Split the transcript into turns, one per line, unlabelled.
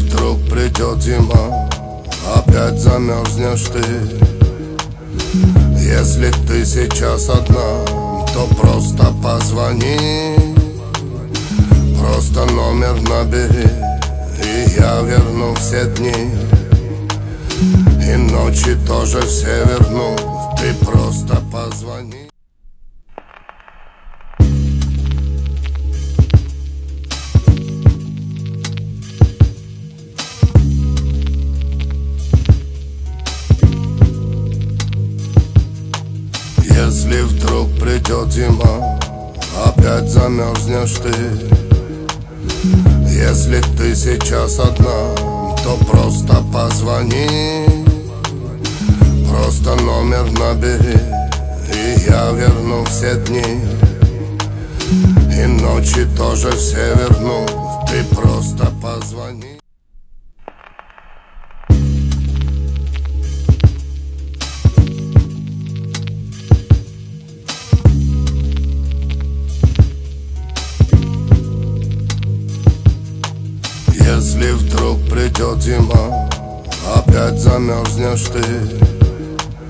вдруг придет зима, опять замерзнешь ты. Если ты сейчас одна, то просто позвони, просто номер набери, и я верну все дни. И ночи тоже все верну, ты просто позвони. Если вдруг придет зима, опять замерзнешь ты. Если ты сейчас одна, то просто позвони, просто номер набери, и я верну все дни. И ночи тоже все верну, ты просто позвони. Если вдруг придет зима, опять замерзнешь ты.